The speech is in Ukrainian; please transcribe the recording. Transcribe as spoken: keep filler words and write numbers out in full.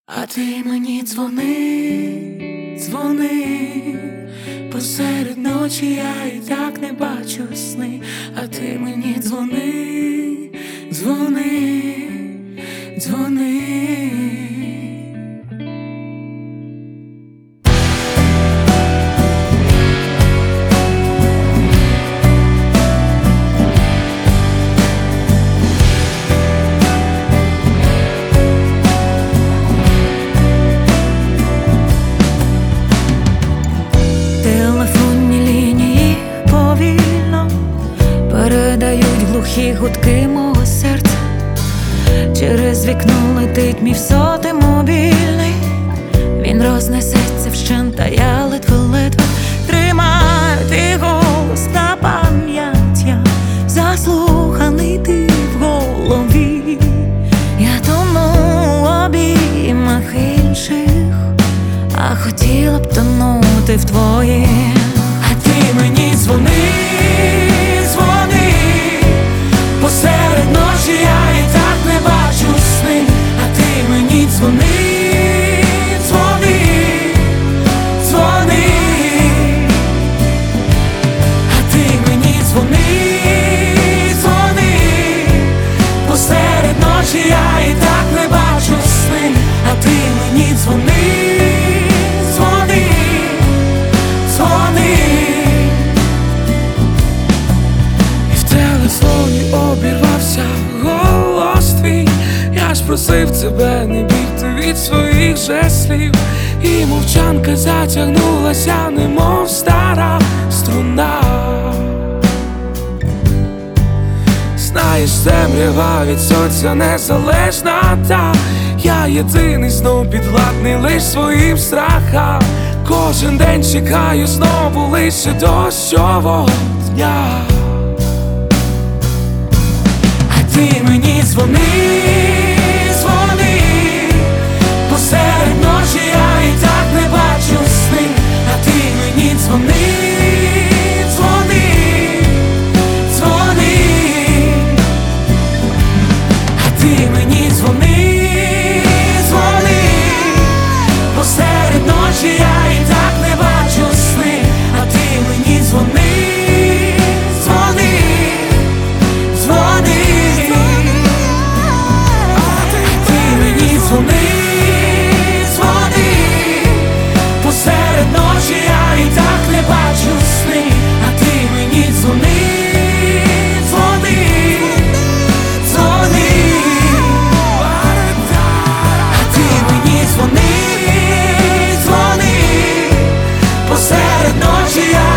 А ти мені дзвони, дзвони, посеред ночі я і так не бачу сни. А ти мені дзвони, дзвони, дзвони. Передають глухі гудки мого серця. Через вікно летить мій сотий мобільний. Він рознесеться вщент, а я ледве-ледве тримаю твій голос на пам'ять. Я заслуханий ти в голові. Я тону в обіймах інших, а хотіла б тонути в твоїх. А ти мені дзвони, посеред ночі я і так не бачу сни. А ти мені дзвони, дзвони, дзвони. А ти мені дзвони, дзвони, посеред ночі я і так не бачу сни. А ти мені дзвони, дзвони, дзвони. І в телефоні обірвався голос твій. Я ж просив тебе не бігти від своїх же слів. І мовчанка затягнулася, немов стара струна. Знаєш, темрява від сонця незалежна, та я єдиний знов підвладний лиш своїм страхам. Кожен день чекаю знову лише дощового дня. Ти мені дзвони, дзвони, посеред ночі я і так не бачу сни. А ти мені дзвони, дзвони, дзвони. А ти мені дзвони, дзвони, посеред ночі я і так не бачу сни. А ти мені дзвони, дзвони, дзвони. Дзвони, дзвони, посеред ночі я і так не бачу сни. А ти мені дзвони, дзвони, дзвони. А ти мені дзвони, дзвони, посеред ночі я